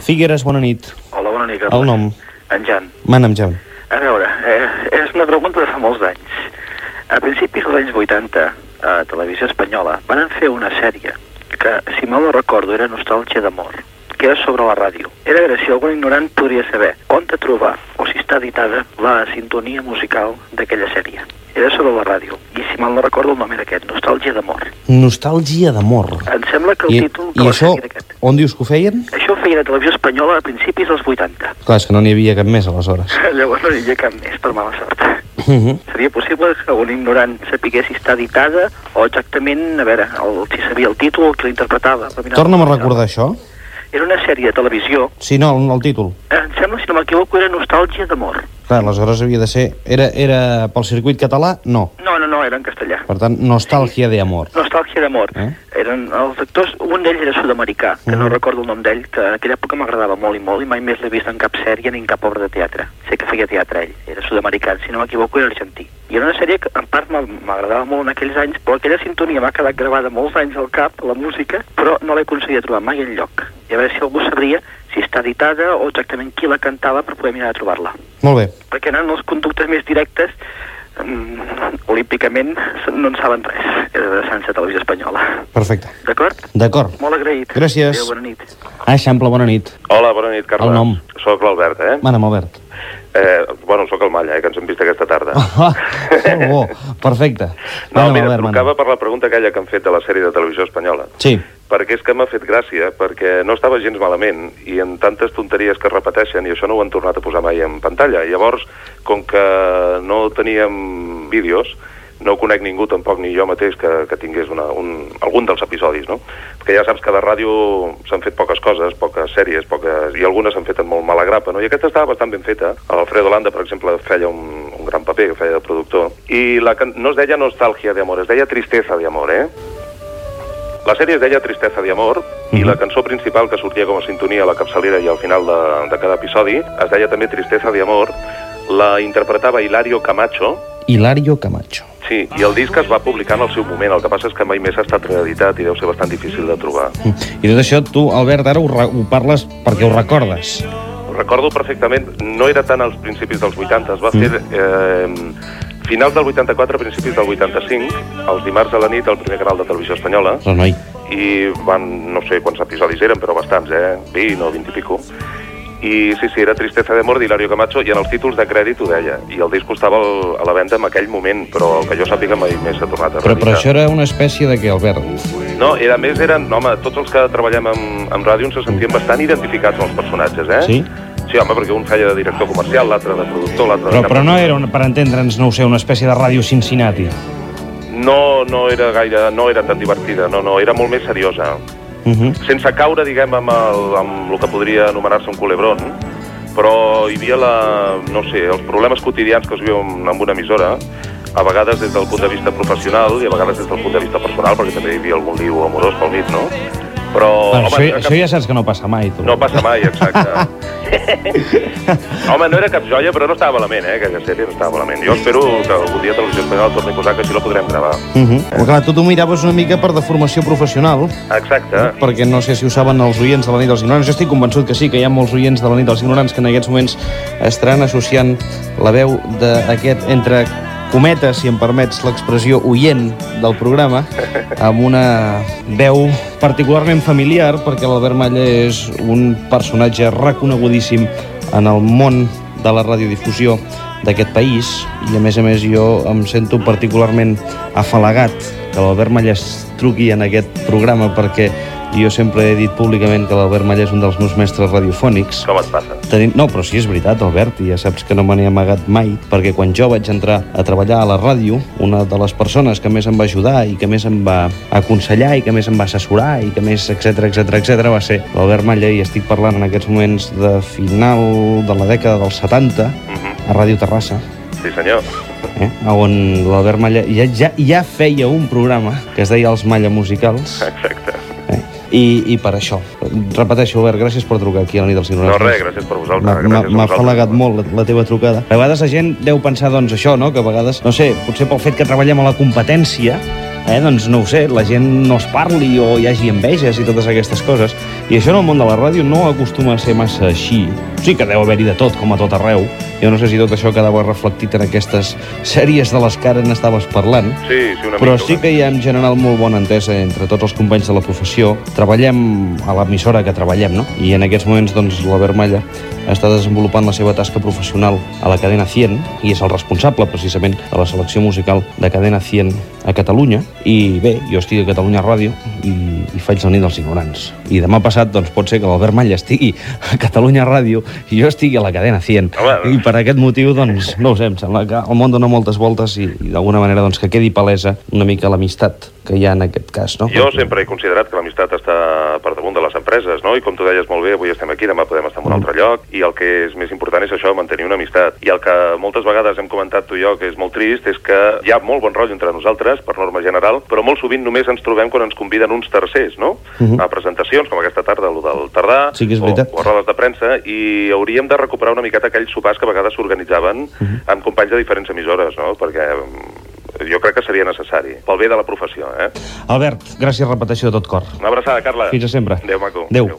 Figueres, bona nit. Hola, bona nit, Carles. El nom? En Jan. Mana'm, Jan. A veure, és una pregunta de fa molts anys. A principis dels anys 80, a Televisió Espanyola, van fer una sèrie que, si mal no recordo, era Nostàlgia d'amor, que era sobre la ràdio. Era a veure si algun ignorant podria saber on te trobar o si està editada la sintonia musical d'aquella sèrie. Era sobre la ràdio. I si mal no recordo el nom era aquest, Nostàlgia d'amor. Nostàlgia d'amor. Em sembla que el títol de I la això, sèrie era aquest. on dius que ho feien? Això ho feien a Televisió Espanyola a principis dels 80. Clar, és que no n'hi havia cap més, aleshores. Llavors no hi havia cap més, per mala sort. Seria possible que un ignorant sapigués si està editada o exactament, a veure, si sabia el títol, qui l'interpretava. Torna'm a recordar això. Era una sèrie de televisió. Sí, no, el títol. Em sembla, si no m'equivoco, era Nostàlgia d'amor. Clar, aleshores havia de ser... Era pel circuit català? No. No, era en castellà. Per tant, Nostàlgia d'amor. Nostàlgia d'amor. Eren els actors, un d'ells era sud-americà, que no recordo el nom d'ell, que en aquella època m'agradava molt i mai més l'he vist en cap sèrie ni en cap obra de teatre. Sé que feia teatre ell, era sud-americà, si no m'equivoco era argentí. I era una sèrie que en part m'agradava molt en aquells anys, però aquella sintonia m'ha quedat gravada molts anys al cap, la música, però no l'he aconseguit trobar mai enlloc. I a veure si algú sabria si està editada o exactament qui la cantava per poder mirar de trobar-la. Molt bé. Perquè eren els conductes més directes, olímpicament no en saben res. Era de Sansa Televisió Espanyola. Perfecte. D'acord? D'acord. Molt agraït. Gràcies. Adéu, bona nit. Eixample, bona nit. Hola, bona nit, Carles. El nom? Soc l'Albert, Mana'm, Albert. Soc el Malla, que ens hem vist aquesta tarda. Molt bo, perfecte. No, mira, trucava per la pregunta aquella que han fet de la sèrie de Televisió Espanyola. Sí. Perquè és que m'ha fet gràcia, perquè no estava gens malament, i en tantes tonteries que es repeteixen, i això no ho han tornat a posar mai en pantalla. Llavors, com que no teníem vídeos, no conec ningú, tampoc ni jo mateix, que tingués algun dels episodis, no? Perquè ja saps que de ràdio s'han fet poques coses, poques sèries, i algunes s'han fet en molt mala grapa, no? I aquesta estava bastant ben feta. L'Alfredo Landa, per exemple, feia un gran paper, que feia de productor. I no es deia Nostàlgia d'amor, es deia Tristeza d'amor, La sèrie es deia Tristeza d'amor, i la cançó principal que sortia com a sintonia a la capçalera i al final de cada episodi es deia també Tristeza d'amor. La interpretava Hilario Camacho. Hilario Camacho. Sí, i el disc es va publicar en el seu moment, el que passa és que mai més ha estat reeditat i deu ser bastant difícil de trobar. I tot això tu, Albert, ara ho parles perquè ho recordes. Ho recordo perfectament, no era tant als principis dels 80, es va fer finals del 84, principis del 85, els dimarts a la nit al primer canal de Televisió Espanyola. Renoi. I van, no sé quants episodis eren, però bastants, 20 o 20 i pico. I sí, era Tristeza d'amor d'Hilario Camacho, i en els títols de crèdit ho deia. I el disc costava a la venda en aquell moment, però que jo sàpiga mai més s'ha tornat a reeditar. Però això era una espècie de què, Albert? No, tots els que treballem amb ràdio ens se sentien bastant identificats amb els personatges, Sí? Sí, home, perquè un feia de director comercial, l'altre de productor, l'altre... Però no era, per entendre'ns, no ho sé, una espècie de ràdio Cincinnati. No era tan divertida, no, era molt més seriosa. Sense caure, diguem, amb el que podria anomenar-se un culebrón, però hi havia els problemes quotidians que es viuen en una emissora, a vegades des del punt de vista professional i a vegades des del punt de vista personal, perquè també hi havia algun liu amorós pel mig, no? Però... Això ja saps que no passa mai, tu. No passa mai, exacte. Home, no era cap joia, però no estava malament, aquella sèrie no estava malament. Jo espero que algun dia Televisió Espanyola torni a posar, que així la podrem gravar. Clar, tu t'ho miraves una mica per deformació professional. Exacte. Perquè no sé si ho saben els oients de la nit dels ignorants. Jo estic convençut que sí, que hi ha molts oients de la nit dels ignorants que en aquests moments estaran associant la veu d'aquest, entre cometes, si em permets l'expressió, oient del programa, amb una veu particularment familiar, perquè l'Albert Malla és un personatge reconegudíssim en el món de la radiodifusió d'aquest país, i a més jo em sento particularment afalagat que l'Albert Malla es truqui en aquest programa, perquè jo sempre he dit públicament que l'Albert Malla és un dels meus mestres radiofònics. Com et passa? No, però sí, és veritat, Albert, i ja saps que no me n'he amagat mai, perquè quan jo vaig entrar a treballar a la ràdio, una de les persones que més em va ajudar i que més em va aconsellar i que més em va assessorar i que més, etc va ser l'Albert Malla, i estic parlant en aquests moments de final de la dècada dels 70, a Ràdio Terrassa. Sí, senyor. On l'Albert Malla ja feia un programa que es deia Els Malla Musicals. Exacte. I per això, repeteixo, Albert, gràcies per trucar aquí a la nit dels ignorants. No, res, gràcies per vosaltres. M'ha afalagat molt la teva trucada. A vegades la gent deu pensar, doncs, això, no?, que a vegades, no sé, potser pel fet que treballem a la competència, doncs no ho sé, la gent no es parli o hi hagi enveges i totes aquestes coses. I això en el món de la ràdio no acostuma a ser massa així. Sí que deu haver-hi de tot, com a tot arreu. Jo no sé si tot això quedava reflectit en aquestes sèries de les que ara n'estaves parlant. Sí, una mica. Però sí que hi ha en general molt bona entesa entre tots els companys de la professió. Treballem a l'emissora que treballem, no? I en aquests moments, doncs, l'Albert Malla està desenvolupant la seva tasca professional a la cadena 100 i és el responsable, precisament, de la selecció musical de cadena 100 a Catalunya. I bé, jo estic a Catalunya Ràdio i faig la nit dels ignorants. I demà passat, doncs, pot ser que l'Albert Malla estigui a Catalunya Ràdio i jo estigui a la cadena 100. I per aquest motiu, doncs, no ho sé, em sembla que el món dona moltes voltes i d'alguna manera, doncs, que quedi palesa una mica l'amistat que hi ha en aquest cas, no? Jo sempre he considerat que l'amistat està per damunt de les empreses, no? I com tu deies molt bé, avui estem aquí, demà podem estar en un altre lloc, i el que és més important és això, mantenir una amistat. I el que moltes vegades hem comentat tu i jo, que és molt trist, és que hi ha molt bon rotllo entre nosaltres, per norma general, però molt sovint només ens trobem quan ens conviden uns tercers, no? A presentacions, com aquesta tarda, el del Tardà, sí que és veritat. O a rodes de premsa, i hauríem de recuperar una miqueta aquells sopars que a vegades s'organitzaven amb companys de diferents emissores, no? Perquè jo crec que seria necessari, pel bé de la professió, eh? Albert, gràcies, repetició de tot cor. Una abraçada, Carla. Fins a sempre. Adéu, maco. Adéu.